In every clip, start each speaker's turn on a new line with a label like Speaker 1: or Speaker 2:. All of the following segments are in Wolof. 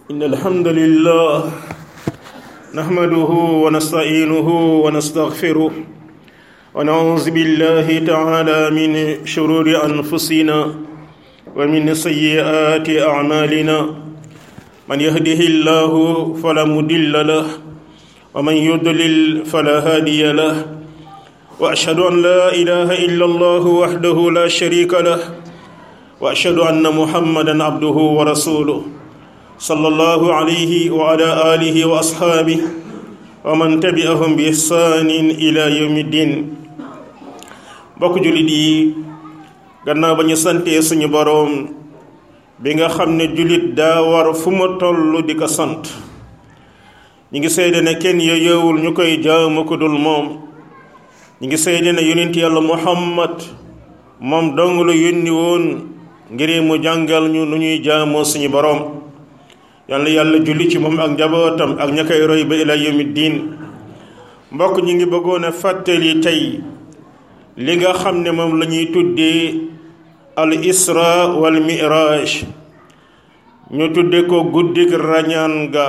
Speaker 1: إن الحمد لله نحمده ونستعينه ونستغفره ونعوذ بالله تعالى من شرور أنفسنا ومن سيئات أعمالنا من يهده الله فلا مضل له ومن يضلل فلا هادي له وأشهد أن لا إله إلا الله وحده لا شريك له وأشهد أن محمدا عبده ورسوله صلى الله عليه وعلى آله وأصحابه ومن تبعهم بإحسان إلى يوم الدين bokk jullit yi gannaaw ba ñu santee suñu boroom bi nga xam ne jullit daa war fu ma toll di ko sant ñi ngi seede ne kenn yeyowul ñu koy jaamu ko dul moom ñi ngi seede ne yonent yàlla Muhammad moom dong la yónni woon ngir mu jàngal ñu nu ñuy jaamoo suñu boroom yàlla julli ci moom ak njabootam ak ña koy roy ba ila yawmi diin mbokk ñi ngi bëggoon a fàttali tey li nga xam ne moom la ñuy tuddee al isra wal miraj ñu tudde ko guddik rañaan ga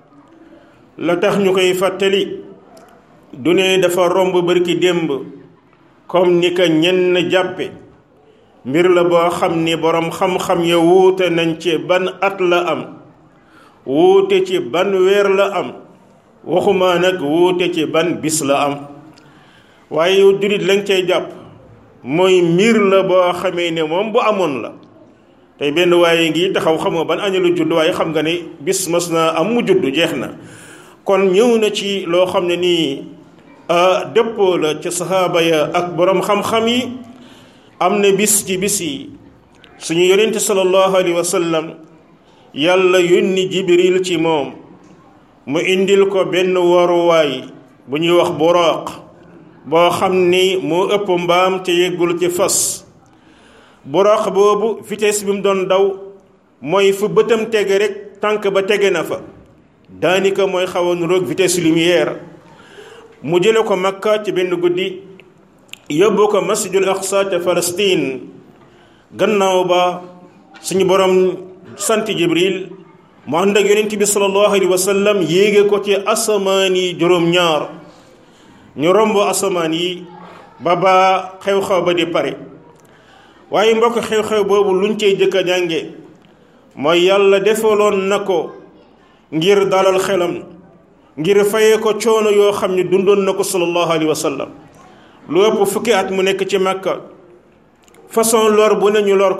Speaker 1: la tax ñu koy fàttali du ne dafa romb barki démb comme ni ko ñenn jàppe mbir la boo xam ni boroom xam-xam ya wuute nañ ci ban at la am wuute ci ban weer la am waxuma nag wuute ci ban bis la am waaye yow jurit lañ cay jàpp mooy mbir la boo xamee ne moom bu amoon la tey benn waaye ngi taxaw xam nga ban añu la judd waaye xam nga ne bis mas na am mu judd jeex na kon ñëw na ci loo xam ne nii dëppoo la ci saxaaba ya ak boroom xam-xam yi am na bis ci bis yi suñu yonente sallallahu alayhi wa sallam yàlla yónni jibril ci moom mu indil ko benn waruwaay bu ñuy wax buraaq boo xam ni moo ëpp mbaam te yeggul ci fas buraaq boobu vitesse bi mu doon daw mooy fu bëtam tege rek tànk ba tege na fa daanaka mooy xaw a nuroog vitesse lumière mu jële ko Makka ci benn guddi yóbbu ko masjidul aqsa ca Palestine gannaaw ba suñu borom sant jibril mu ànd ak yonent bi sallallahu alayhi wa sallam yéege ko ci asamaan yi juróom-ñaar ñu romb asamaan yi ba xew-xew ba di pare waaye mbokk xew-xew boobu luñ cey jëkk a jànge mooy yàlla defaloon na ko ngir dalal xelam ngir fayee ko coono yoo xam ne dundoon na ko sallallahu alayhi wa sallam lu ëpp fukki at mu nekk ci Makka façon lor bu ne ñu lor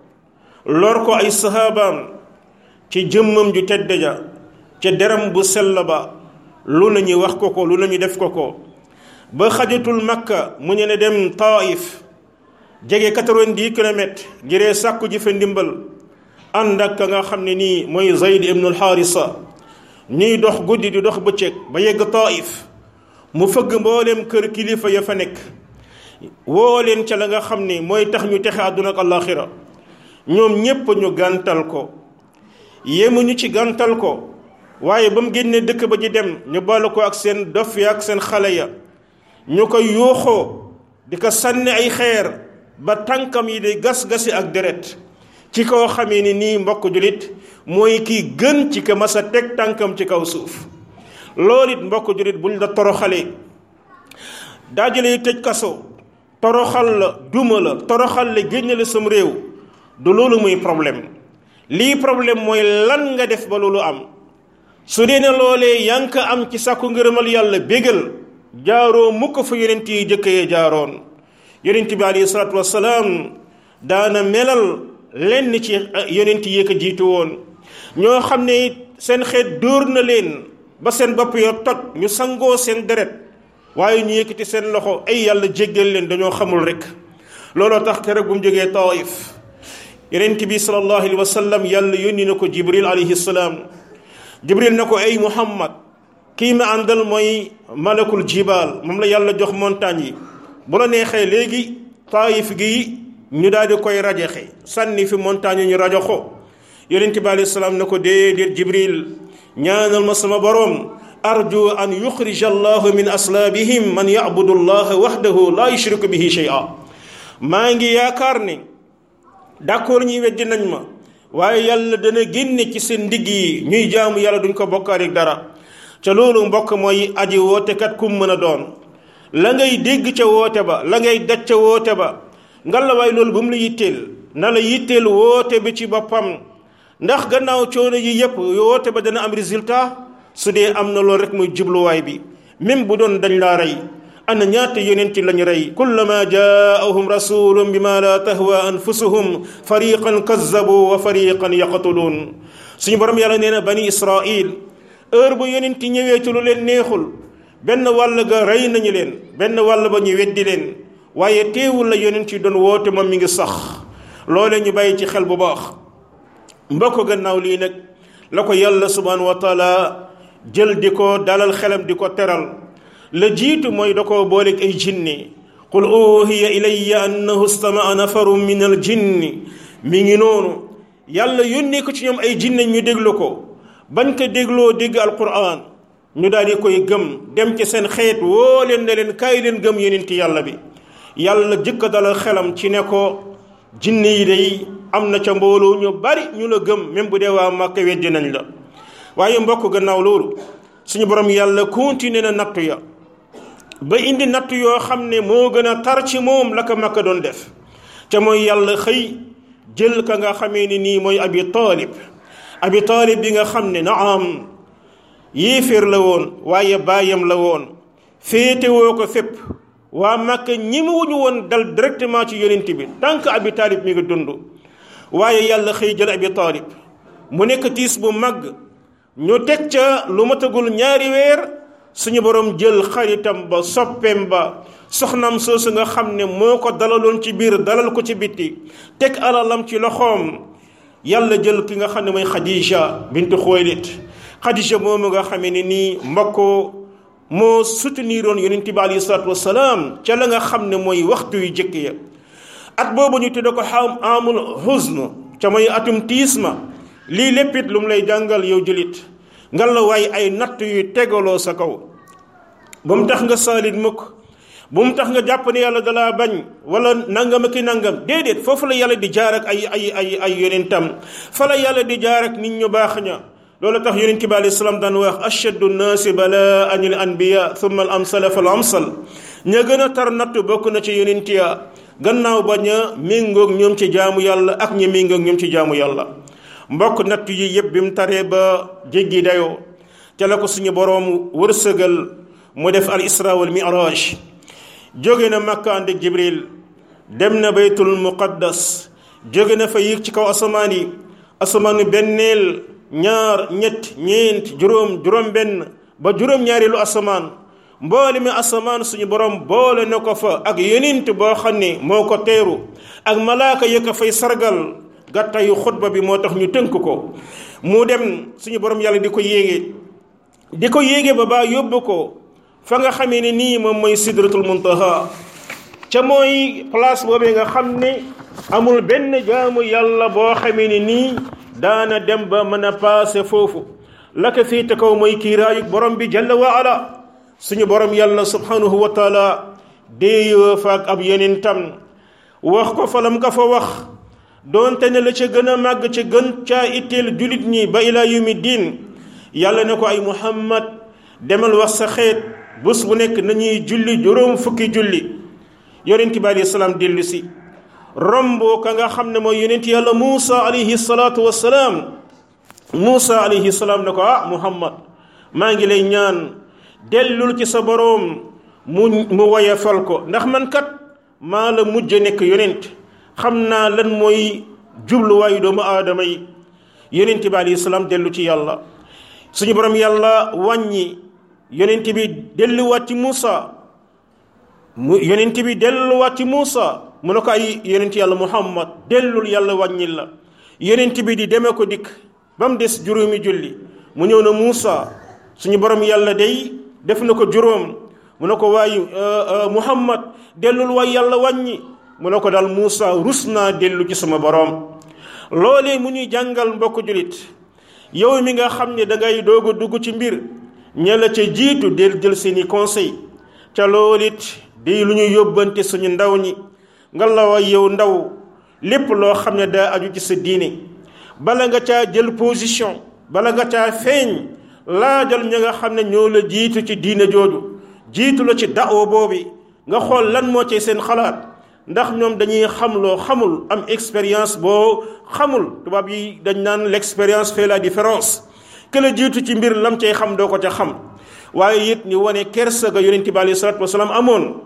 Speaker 1: ko ay sahabaam ci jëmmam ju tedd ja ca deram bu sell ba lu nañu wax ko lu nañu def ko ba xajatul Makka mu ñu ne dem Taif jege 90 kilomètres ngiree sàkku ji fa ndimbal ànd ak ka nga xam ne nii mooy Zayd ibnul Haarisa ñuy dox guddi di dox bëccëg ba yegg Taif mu fëgg mboolem kër kilifa ya fa nekk woo leen ca la nga xam ne mooy tax ñu texe àdduna ak àllaaxira ñoom ñépp ñu gàntal ko yéemuñu ci gàntal ko waaye ba mu génnee dëkk ba ji dem ñu bala ko ak seen dof ya ak seen xale ya ñu ko yuuxoo di ko sànni ay xeer ba tànkam yi di gas-gasi ak deret ci koo xamee ni nii mbokk julit mooy kii gën ci ko mas a teg tànkam ci kaw suuf loolu it mbokk julit buñ la toroxalee daajale tëj kaso toroxal la duma la toroxal la génne la sam réew du loolu muy problème lii problème mooy lan nga def ba loolu am su dee ne loolee yaa ngi ko am ci sàkku ngërëmal yàlla bégal jaaroo mukk fa yonent yi jëkk yee jaaroon yonent bi alayhi salaatu wassalaam daana melal lenn ci yonent yi ko jiitu woon ñoo xam ne seen xeet dóor na leen ba seen bopp yo toj ñu sangoo seen deret waaye ñu yëkkati seen loxo ay yàlla jéggal leen dañoo xamul rek looloo tax keroog bu mu jógee Taif yonent bi sallallahu alayhi wa sallam yàlla yónni na ko jibril alayhi salaam jibril na ko ay Muhammad kii ma àndal mooy malakul jibaal moom la yàlla jox montagne yi bu la neexee léegi Taif gi ñu daal di koy rajaxe sànni fi montagne yi ñu rajoxo yonent bi alayhi salaam na ko déedéet jibril ñaanal ma sama boroom arju an yuxrija allahu min aslaabihim man yabudu allaha wahdahu la yushriku bihi shay'a maa ngi yaakaar ne d'accord ñi weddi nañ ma waaye yàlla dana génne ci seen ndigg yi ñuy jaamu yàlla duñ ko bokkaale dara ca loolu mbokk mooy aji wootekat kum mën a doon la ngay dégg ca woote ba la ngay daj ca woote ba ngalawaay loolu bu mu la yitteel na la yitteel woote bi ci boppam ndax gannaaw coono yi yépp woote ba dana am résultat su dee am na loolu rek muy jubluwaay bi même bu doon dañ laa rey ana ñaata yonent lañu rey kullama jaahum rasulun bima la tahwa anfusuhum fariqan kazzabu wa fariqan yaqtuluun suñu borom yàlla nee na bani israil heure bu yonent ñëwee ci lu leen neexul benn wàll ga rey nañu leen benn wàll ba ñu weddi leen waaye teewul la yonent yi doon woote moom mi ngi sax loole ñu bàyyi ci xel bu baax mbokk gannaaw lii nag la ko yàlla subhanahu wa taala jël di ko dalal xelam di ko teral la jiitu mooy da koo booleeg ay jinni qul uhiya ilayya annahu stamaa nafarun min al jinni mi ngi noonu yàlla yónnee ko ci ñoom ay jinne ñu déglu ko bañ ko dégloo dégg alquran ñu daal di koy gëm dem ci seen xeet woo leen ne leen kaay leen gëm yonent yàlla bi yàlla jëkk dalal xelam ci ne ko jinne yi day am na ca mbooloo ñu bari ñu la gëm même bu dee waa Màkka weddi nañ la waaye mbokk gannaaw loolu suñu borom yàlla continué na nattu ya ba indi nattu yoo xam ne moo gën a tar ci moom la ko Makka doon def te mooy yàlla xëy jël ka nga xamee ni nii mooy abi taalib bi nga xam ne naam yéeféer la woon waaye baayam la woon féetewoo ko fépp waa Makka ñi mu wuñu woon dal directement ci yonent bi tant que abi taalib mi ngi dund waaye yàlla xëy jël abi taalib mu nekk tiis bu màgg ñu teg ca lu matagul ñaari weer suñu borom jël xaritam ba soppeem ba soxnam soosu nga xam ne moo ko dalaloon ci biir dalal ko ci bitti teg alalam ci loxoom yàlla jël ki nga xam ne mooy Khadija bintu Xuwaylid Khadija moomu nga xamee ne nii mbokk moo souteniroon yonent bi alayhi salaatu wasalaam ca la nga xam ne mooy waxtu yu jëkk ya at boobu ñu tudde ko amul huzn ca mooy atum tiis ma lii léppit lu mu lay jàngal yow julit nga la waay ay natt yu tegaloo sa kaw bu mu tax nga saalit mukk bu mu tax nga jàpp ne yàlla dalaa bañ wala nangam ak i nangam déedéet foofu la yàlla di jaar ak ay yonentam fa la yàlla di jaar ak nit ñu baax ña loolu tax yonent bi alayhi salaam daan wax ashaddu nnaasi balaa anil anbiya thumma al amsala fal amsal ña gën a tar natt bokk na ci yonent ya gannaaw ba ña méngoog ñoom ci jaamu yàlla ak ña méngoog ñoom ci jaamu yàlla mbokk natt yi yëpp bi mu taree ba jéggi dayoo te la ko suñu boroom wërsëgal mu def al isra wal mi'raj jóge na Makka ànd ak Jibril dem na baytul muqaddas jóge na fa yéeg ci kaw asamaan yi asamaanu benneel ñaar ñett ñeent juróom benn ba juróom-ñaareelu asamaan mboole mi asamaan suñu borom boole na ko fa ak yonent boo xam ne moo ko teeru ak malaaka ya ko fay sargal gàttayu xutba bi moo tax ñu tënk ko mu dem suñu borom yàlla di ko yéege ba baa yóbbu ko fa nga xamee ne nii moom mooy sidratul muntaha ca mooy place boobee nga xam ne amul benn jaamu yàlla boo xamee ne nii daana dem ba mën a paase foofu la ko féete kaw mooy kiiraayu borom bi jalla wa ala suñu borom yàlla subhanahu wa taala déeyoo fa ak ab yonentam wax ko fa lam ka fa wax doonte ne la ca gën a màgg ca gën caa itteel julit ñi ba ilaa yawmi diin yàlla ne ko ay muhammad demal wax sa xeet bés bu nekk nañuy julli juróom fukki julli yonent bi alayhi salaam dellu si romb ka nga xam ne mooy yonent yàlla Muusa alayhi salaatu wassalaam Muusa alayhi salaam ne ko muhammad maa ngi lay ñaan dellul ci sa boroom mu woyefal ko ndax man kat maa la mujj nekk yonent xam naa lan mooy jubluwaayu doomu aadama yi yonent bi alayhi salaam dellu ci yàlla suñu borom yàlla wàññi yonent bi delluwaat ci Muusa yonent bi delluwaat ci Muusa mu ne ko ay yonent yàlla Muhammad dellul yàlla wàññil la yonent bi di deme ko dikk ba mu des juróomi julli mu ñëw na Muusa suñu borom yàlla day def na ko juróom mu ne ko waaye Muhammad dellul waay yàlla wàññi mu ne ko daal Muusa rus naa dellu ci sama borom loolee mu ñuy jàngal mbokk julit yow mi nga xam ne dangay doog a dugg ci mbir ña la ca jiitu del jël seeni conseil ca loolit di lu ñu yóbbante suñu ndaw ñi nga la way yow ndaw lépp loo xam ne daa aju ci sa diine bala nga caa jël position bala nga caa feeñ laajal ñi nga xam ne ñoo la jiitu ci diine jooju jiitu la ci da'wa boobi nga xool lan moo ci seen xalaat ndax ñoom dañuy xam loo xamul am expérience boo xamul tubaab yi dañ naan l'expérience fait la différence que la jiitu ci mbir lam cay xam doo ko ca xam waaye it ñu wane kersa ga yonent bi alayhi salaatu wasalaam amoon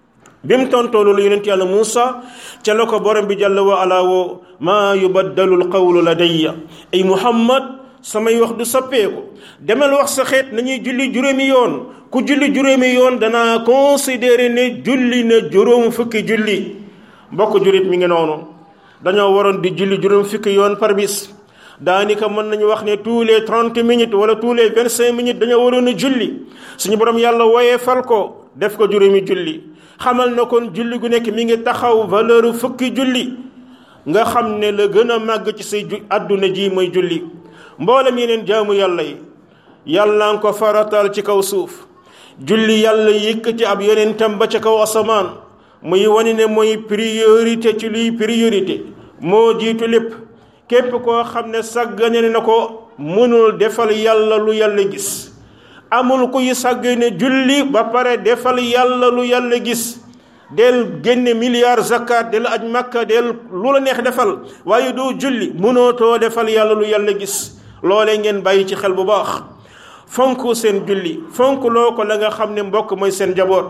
Speaker 1: bi mu tontoo loolu yonent yàlla Muusa ca la ko borom bi jàlla wa ala woo maa yubaddalu alqawlu ladayya ay Muhammad samay wax du soppeeku demal wax sa xeet nañuy julli juróomi yoon ku julli juróomi yoon danaa considéré ne julli na juróom fukki julli mbokk jurit mi ngi noonu dañoo waroon di julli juróom fukki yoon par bis daanaka mën nañu wax ne tous les 30 minutes wala tous les 25 minutes dañoo waroon a julli suñu borom yàlla wooyee fal ko def ko juróomi julli xamal na kon julli gu nekk mi ngi taxaw valeur fukki julli nga xam ne la gën a màgg ci say àdduna ji mooy julli mboolem yeneen jaamu yàlla yi yàlla nga ko faratal ci kaw suuf julli yàlla yëkkati ab yonentam ba ca kaw asamaan muy wane ne mooy priorité ci luy priorité moo jiitu lépp képp koo xam ne sàggane na ko mënul defal yàlla lu yàlla gis amul kuy sàggane julli ba pare defal yàlla lu yàlla gis del génne milliard zakat del aj makka del lu la neex defal waaye doo julli mënootoo defal yàlla lu yàlla gis loolee ngeen bàyyi ci xel bu baax fonk seen julli fonk loo ko la nga xam ne mbokk mooy seen jaboot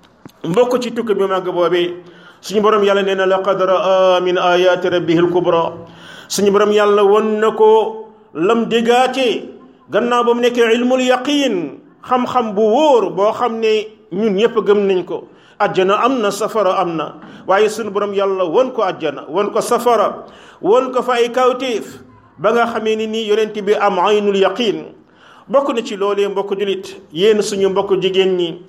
Speaker 1: mbokk ci tukki bi màgg boobee suñu borom yàlla nee na laqad raa min ayati rabbihil kubra suñu borom yàlla won na ko lam déggaatee gannaaw ba mu nekkee ilmul yaqin xam-xam bu wóor boo xam ne ñun ñëpp gëm nañ ko ajjana am na safara am na waaye suñu borom yàlla won ko ajjana won ko safara won ko fa ay kawtéef ba nga xamee ni nii yonent bi am aynul yaqin bokk na ci loolee mbokk julit yéen suñu mbokk jigéen ñi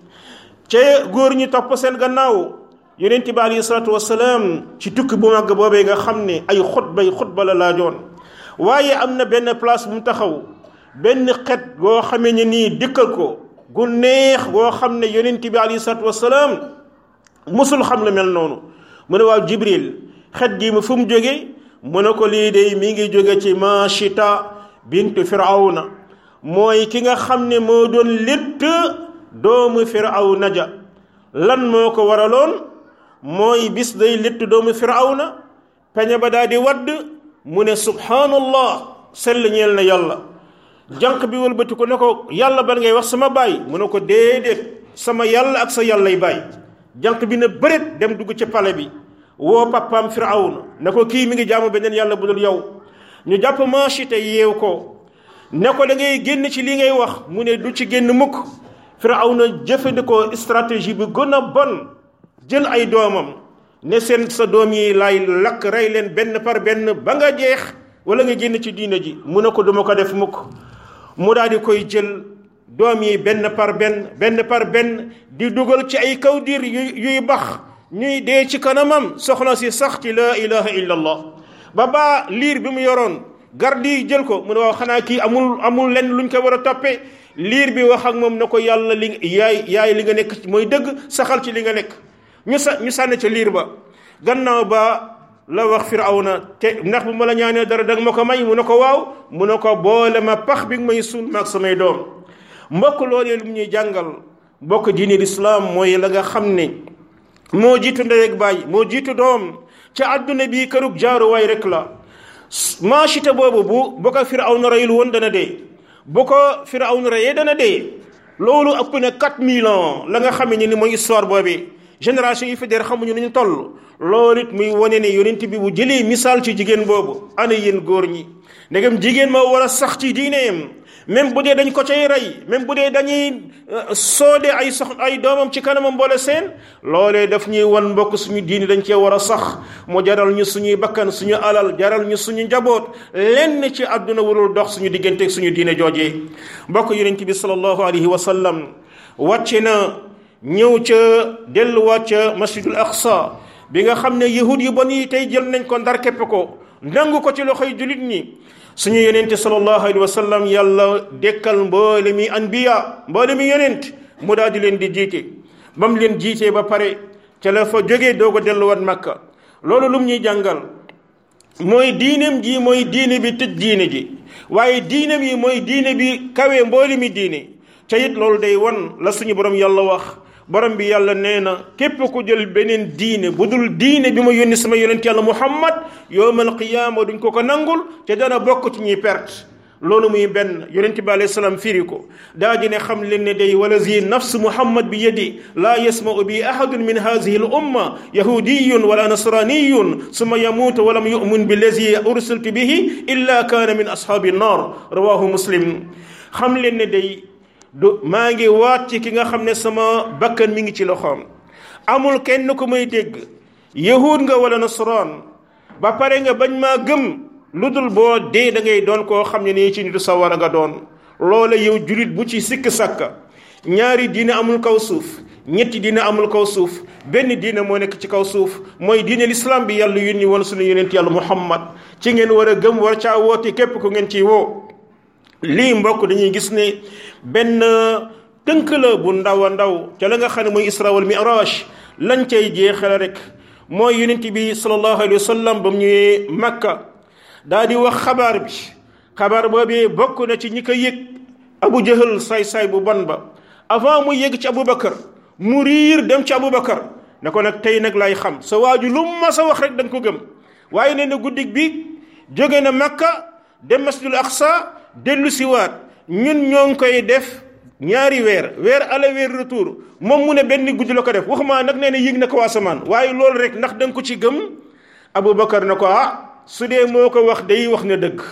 Speaker 1: ca góor ñi topp seen gannaaw yonent bi alayhi salaatu wasalaam ci tukki bu màgg boobee nga xam ne ay xutba la laajoon waaye am na benn place bu mu taxaw benn xet goo xamee ne nii dikkal ko gu neex goo xam ne yonent bi alayhi salaatu wasalaam musul xam lu mel noonu mu ne waaw Jibril xet gi mu fu mu jóge mu ne ko lii de mi ngi jóge ci Mashita bintu Firawna mooy ki nga xam ne moo doon létt doomu Firawna ja lan moo ko waraloon mooy bis day létt doomu Firawna peñe ba daal di wadd mu ne subhanallah sell ñeel na yàlla jànq bi wëlbati ko ne ko yàlla ban ngay wax sama baay mu ne ko déedéet sama yàlla ak sa yàllay baay jànq bi ne bëreet dem dugg ci pale bi woo papaam Firawna ne ko kii mi ngi jaamu beneen yàlla bu dul yow ñu jàpp Mashita yeew ko ne ko da ngay génn ci li ngay wax mu ne du ci génn mukk Firawna jëfandikoo stratégie bi gën a bon jël ay doomam ne seen sa doom yi laay lakk rey leen benn par benn ba nga jeex wala nga génn ci diina ji mu ne ko duma ko def mukk mu daal di koy jël doom yi benn par benn di dugal ci ay kawdir yuy bax ñuy dee ci kanamam soxna si sax ci la ilaha illa allah ba liir bi mu yoroon garde yi jël ko mu ne waaw xanaa kii amul lenn luñ ko war a toppee liir bi wax ak moom na ko yàlla li yaay li nga nekk mooy dëgg saxal ci li nga nekk ñu sànni ca liir ba gannaaw ba la wax Firawna te ndax bu ma la ñaanee dara danga ma ko may mu ne ko waaw mu ne ko boole ma pax bi nga may suul maag samay doom mbokk loolee lu mu ñuy jàngal mbokk diine lislaam mooy la nga xam ne moo jiitu ndey ak baay moo jiitu doom ca àdduna bi kërug jaaruwaay rek la Mashita boobu bu ko Firawna reyul woon dana dee bu ko Firawna reyee dana dee loolu ëpp na 4000 ans la nga xam ne ni mooy histoire boobu génération yi fi der xamuñu ni ñu toll loolu it muy wane ne yonent bi bu jëlee misaal ci jigéen boobu ana yéen góor ñi ndegam jigéen moo war a sax ci diineem même bu dee dañ ko cay rey même bu dee dañuy soode ay doomam ci kanamam mboole seen loolee daf ñuy wan mbokk suñu diini dañ cee war a sax mu jaral ñu suñuy bakkan suñu alal jaral ñu suñu njaboot lenn ci àdduna warul dox suñu diggante ak suñu diine joojee mbokk yonent bi sallallahu alayhi wa sallam wàcce na ñëw ca delluwaat ca masjidul aqsa bi nga xam ne yahud yu bon yi tey jël nañ ko ndar képp ko nangu ko ci loxoy julit ñi suñu yonente sallallahu alayhi wa sallam yàlla dekkal mboole mi anbiya mboole mi yonent mu daal di leen di jiite ba mu leen jiitee ba pare ca la fa jógee doog a delluwaat makka loolu lum ñuy jàngal mooy diineem ji mooy diine bi tëj diine ji waaye diineem yi mooy diine bi kawe mbooli mi diine ca it loolu day wan la suñu borom yàlla wax borom bi yàlla nee na képp ku jël beneen diine bu dul diine bi ma yónni sama yonent yàlla Muhammad yawmal qiyaama duñ ko nangul te dana bokk ci ñuy perte loolu muy benn yonent bi alayhi salaam firi ko daa di ne xam leen ne day walazi nafsu Muhammad bi yadi laa yasma'u bi ahadun min haadihi al umma yahudiyun wala nasraniyun summa yamuutu walam yu'min billazi ursiltu bihi illa kaana min ashaabi nnar rawahu muslim xam leen ne day maa ngi waat ci ki nga xam ne sama bakkan mi ngi ci loxoom amul kenn ku may dégg yahud nga wala nasraan ba pare nga bañ maa gëm lu dul boo dee da ngay doon koo xam ne nii ci nitu sawara nga doon loola yow julit bu ci sikk sàkka ñaari diine amul kaw suuf ñetti diine amul kaw suuf benn diine moo nekk ci kaw suuf mooy diine l'islam bi yàlla yónni woon suñu yonent yàlla Muhammad ci ngeen war a gëm war caa woote képp ku ngeen ciy woo lii mbokk dañuy gis ne benn tënk la bu ndaw a ndaw ca la nga xam ne mooy isra wal mi'raj lañ cay jeexal rek mooy yonent bi sallallahu alayhi wa sallam ba mu ñëwee Makka daa di wax xabaar boobee bokk na ci ñi ko yëg Abu Jahal saay-saay bu bon ba avant mu yëg ci Aboubacar mu riir dem ci Aboubacar ne ko nag tey nag lay xam sa waaju lu ma sa wax rek da nga ko gëm waaye nee na guddig bi jóge na Makka dem masjidul Aqsa dellu siwaat ñun ñoo ngi koy def ñaari weer aller weer retour moom mu ne benn guddi la ko def waxuma nag nee na yëg na ko asamaan waaye loolu rek ndax da nga ko ci gëm Aboubacar ne ko su dee moo ko wax day wax na dëgg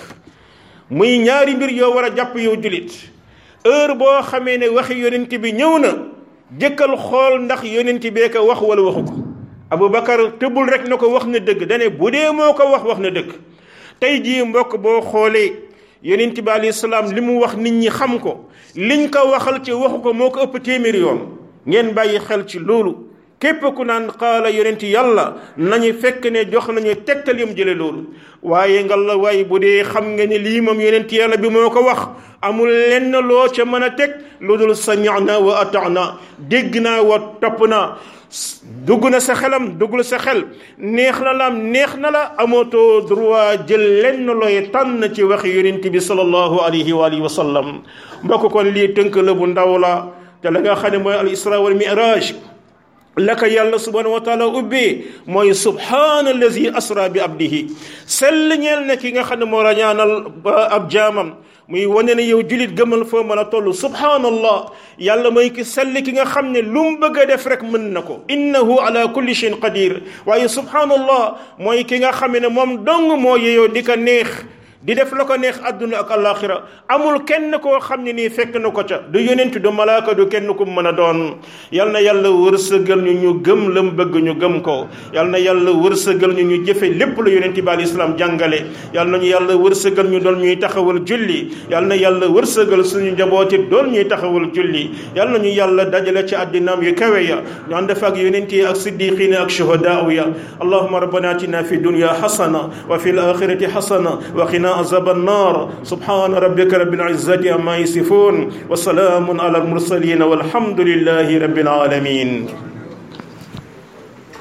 Speaker 1: muy ñaari mbir yoo war a jàpp yow julit heure boo xamee ne waxi yonent bi ñëw na jëkkal xool ndax yonent bee ko wax wala waxu ko Aboubacar tëbul rek na ko wax na dëgg dane bu dee moo ko wax na dëgg tey jii mbokk boo xoolee yonent bi alayhi salaam li mu wax nit ñi xam ko liñ ko waxal ci waxu ko moo ko ëpp téeméeri yoon ngeen bàyyi xel ci loolu képp ku naan qaala yonent yàlla nañu fekk ne jox nañu tegtal yam jële loolu waaye nga la waaye bu dee xam nga ne lii moom yonent yàlla bi moo ko wax amul lenn loo ca mën a teg lu dul sami'na wa ata'na dégg naa wa topp naa dugg na sa xelam duggul sa xel neex na la neex na la amootoo droit jël lenn looy tànn ci waxi yonent bi sallallahu alayhi wa alihi wa sallam mbokk kon lii tënk la bu ndaw la te la nga xam ne mooy al isra wal mi'raj la ko yàlla subhanahu wa taala ubbee mooy subhaana allazi asra bi abdihi sell ñeel na ki nga xam ne moo rañaanal ab jaamam muy wane ne yow julit gëmal foo mën a toll subhaanallah yàlla mooy ki sell ki nga xam ne lu mu bëgg a def rek mën na ko innahu ala kulli shay'in qadir waaye subhaanallah mooy ki nga xam ne moom dong moo yeyoo di ko neex di def la ko neex àdduna ak alaxira amul kenn koo xam ne nii fekk na ko ca du yonent du malaaka du kenn ku mën a doon yal na yàlla wërsëgal ñu gëm lam bëgg ñu gëm ko yal na yàlla wërsëgal ñu jëfe lépp lu yonent bi alayhi salaam jàngale yal nañu yàlla wërsëgal ñu doon ñuy taxawal julli yal na yàlla wërsëgal suñu njabooti doon ñuy taxawal julli yal nañu yàlla dajale ci àddinaam yu kawe ya ñu ànd fa ak yonent yi ak siddiqin ak shuhadaa ya allahumma rabbana atina fi dunya hasana wa fil akhirati hasana wa qina عذاب النار سبحان ربك رب العزة عما يصفون وسلام على المرسلين والحمد لله رب العالمين